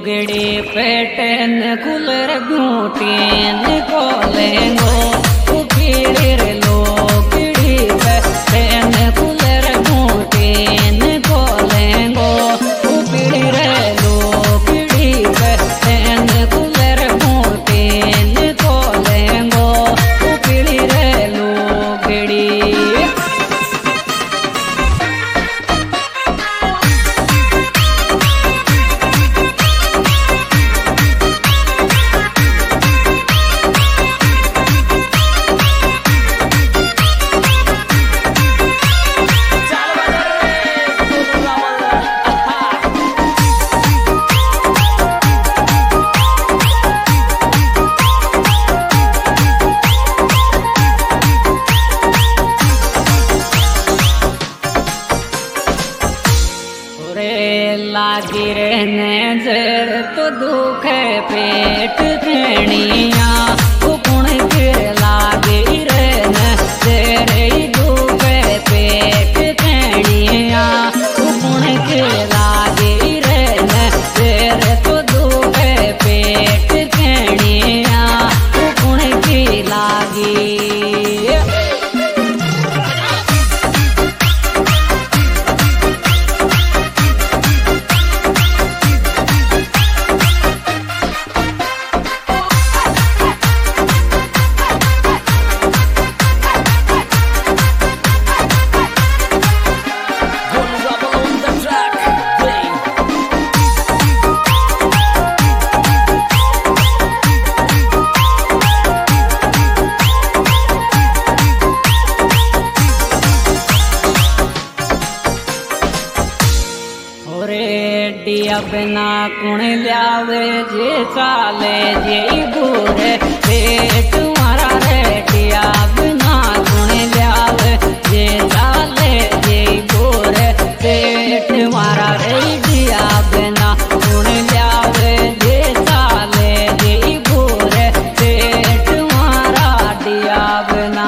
लुगड़ी पेटन खुलर घूटेन कोलेंगो उकीड़ी रे लुगड़ी पेटन खुलर घूटेन कोलेंगो उकीड़ी रे लुगड़ी पेटन खुलर घूटेन कोलेंगो उकीड़ी रे लुगड़ी। लागी रहने जर तो दुख पेट खणिया कुण फिर लागी रहने जर दुख पेट खणिया कुण फिर लागी रहने जर तो दुख पेट खणिया कुण की लागी। बिना कुण लियावे जे चाले जे बुरे पेट मारा रेटिया बिना कुण लियावे जे चाले जे बुरे पेट मारा रेटिया बिना कुण लियावे जे चाले जे बुरे पेट मारा डिया बिना।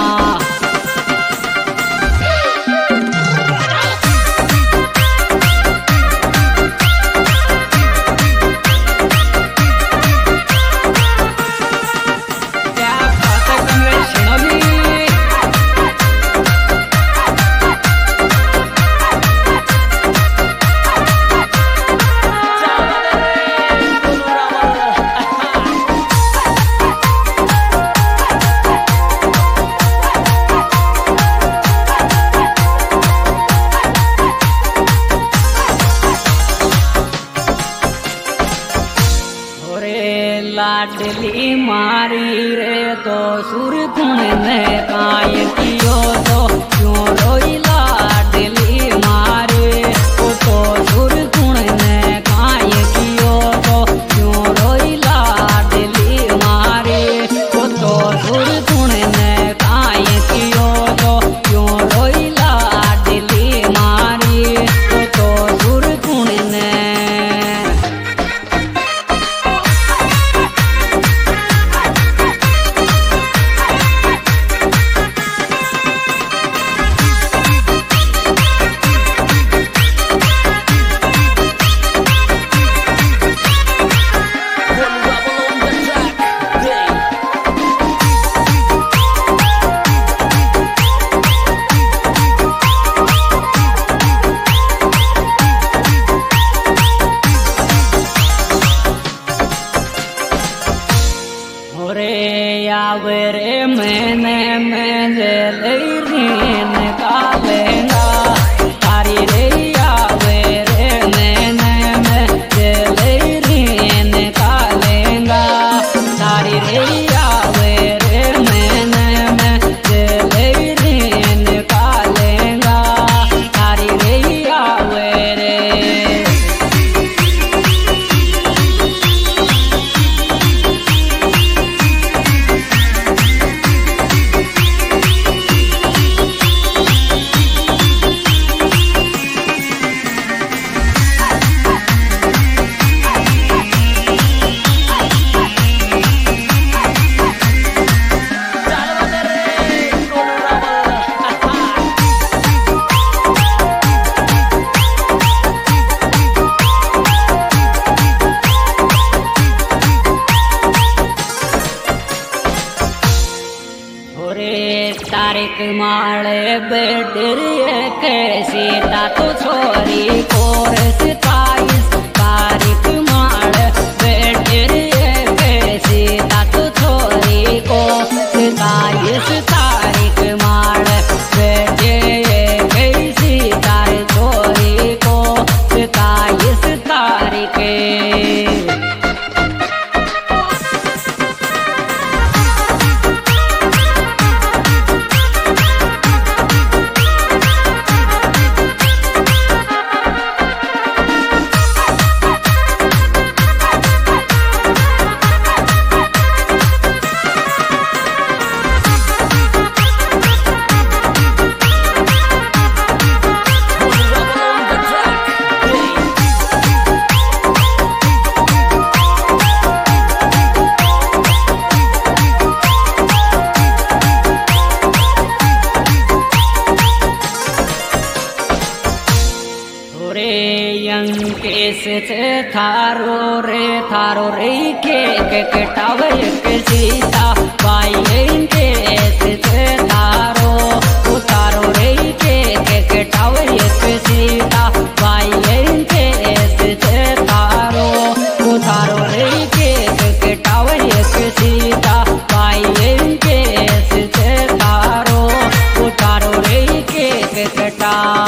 लाडली मारी रे तो सुर कुण ने काय कियो तो क्यों रोई लाडली मारे ओ तो सुर कुण ने काय कियो तो क्यों रोई लाडली मारे ओ तो सुर कुण ने काय कियो तो क्यों रोई लाडली मारे ओ तो सुर कुण ने। तारीख माले बेटरी के सीता तो छोरी कोर 27 तारीख माले बेटरी के सीता तो छोरी को 27 तारीख माले बेटे के सीता छोरी को 27 तारीख कैसे थारो रे के कटावे के सीता पाई के ऐसे थारो उतारो रे के कटावे के सीता पाई के ऐसे थारो उतारो रे के कटावे के सीता पाई के ऐसे थारो उतारो रे के कटा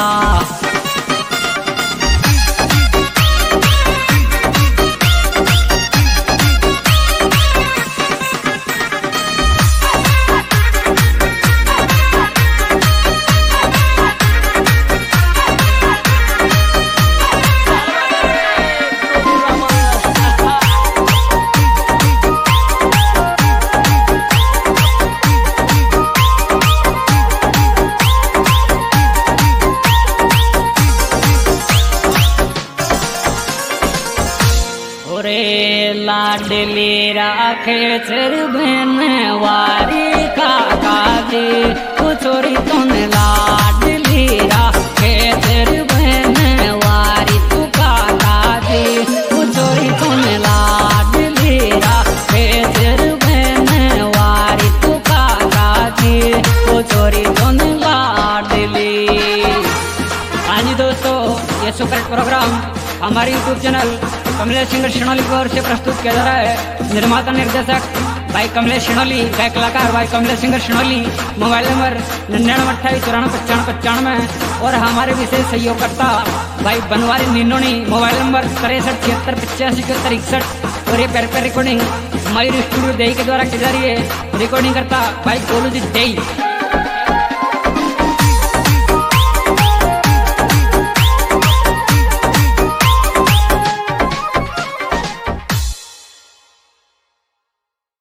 लाडली राखे चर बहन वारी काका जी छोरी तुम लाडली राखे चर बहन वारी तू काका जी छोरी तुम लाडली राखे चर बहन वारी तू काका जी छोरी तुम लाडली। हाँ जी दोस्तों, ये सुपर प्रोग्राम हमारे YouTube channel Kamlesh singer Shinoli की ओर से प्रस्तुत किया जा रहा है। निर्माता निर्देशक भाई कमलेश शिणोली, गायक कलाकार भाई Kamlesh singer Shinoli. Mobile number 9928949595 और हमारे विशेष सहयोगकर्ता भाई बनवारी निन्नोनी। Mobile number 6376857161। और ये पेपर रिकॉर्डिंग मयूर स्टूडियो देई के द्वारा की जा रही है। रिकॉर्डिंग करता भाई गोलू जी देई।